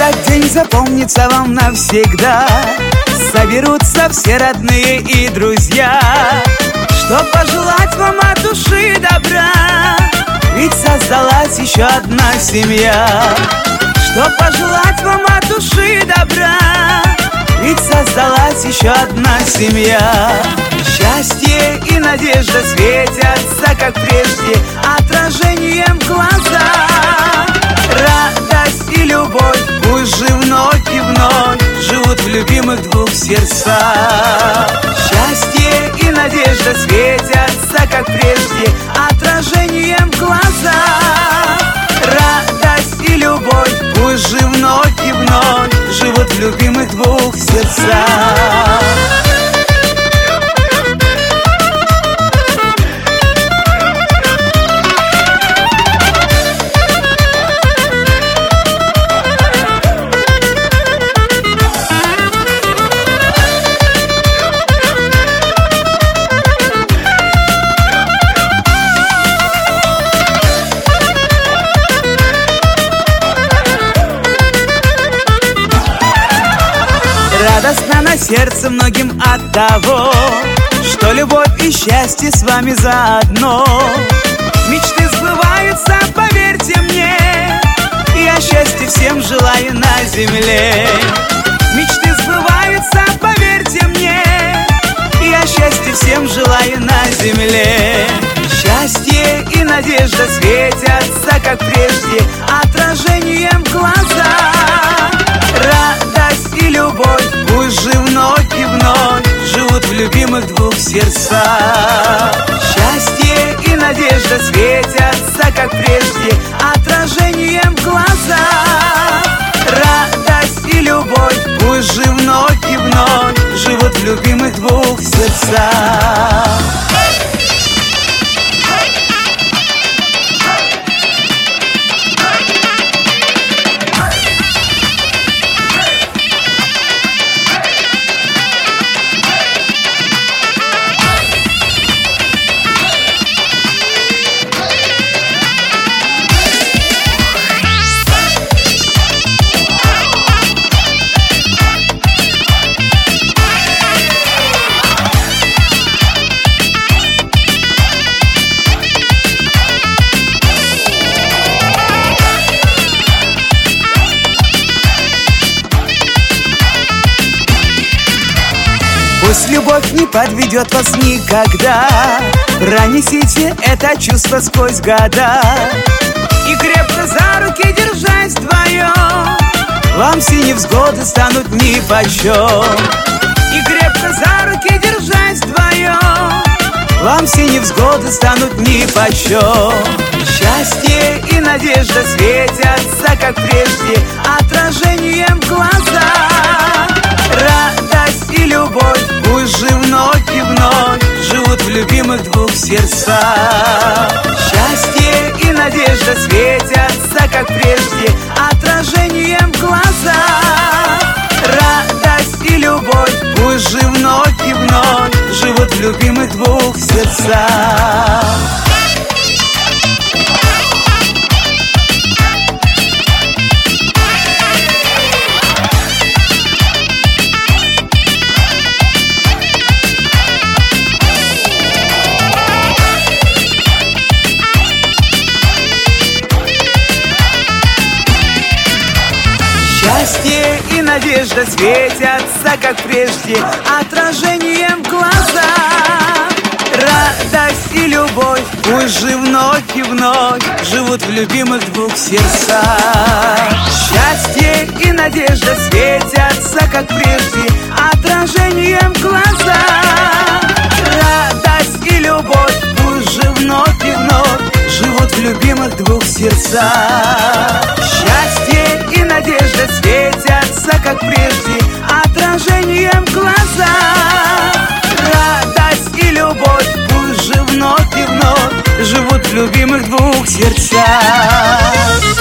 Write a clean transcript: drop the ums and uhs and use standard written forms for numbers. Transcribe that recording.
Этот день запомнится вам навсегда. Соберутся все родные и друзья, чтоб пожелать вам от души добра. Ведь создалась еще одна семья. Чтоб пожелать вам от души добра. Ведь создалась еще одна семья. Счастье и надежда светятся, как прежде, отражением в глазах. Радость и любовь пусть же вновь и вновь живут в любимых двух сердцах. Счастье и надежда светятся, как прежде, отражением в глазах. Радость и любовь пусть же вновь и вновь живут в любимых двух сердцах. Радостно на сердце многим от того, что любовь и счастье с вами заодно. Мечты сбываются, поверьте мне, я счастья всем желаю на земле. Мечты сбываются, поверьте мне, я счастья всем желаю на земле. Счастье и надежда светятся, как прежде, отражением в глазах. Радость и любовь пусть же вновь и вновь живут в любимых двух сердцах. Счастье и надежда светятся, как прежде, отражением в глазах. Радость и любовь пусть же вновь и вновь живут в любимых двух сердцах. Пусть любовь не подведет вас никогда. Пронесите это чувство сквозь года. И крепко за руки держась вдвоем, вам все невзгоды станут нипочем. И крепко за руки держась вдвоем, вам все невзгоды станут нипочем. Счастье и надежда светятся, как прежде, отражением в глазах. Радость и любовь пусть же вновь и вновь живут в любимых двух сердцах. Счастье и надежда светятся, как прежде, отражением в глазах. Радость и любовь пусть же вновь и вновь живут в любимых двух сердцах. Счастье и надежда светятся, как прежде, отражением в глазах. Радость и любовь пусть же вновь и вновь живут в любимых двух сердцах. Счастье и надежда светятся, как прежде, отражением в глазах. Радость и любовь пусть же вновь и вновь живут в любимых двух сердцах. Счастье и надежда светятся, как прежде, отражением в глазах. Радость и любовь пусть же вновь и вновь живут в любимых двух сердцах.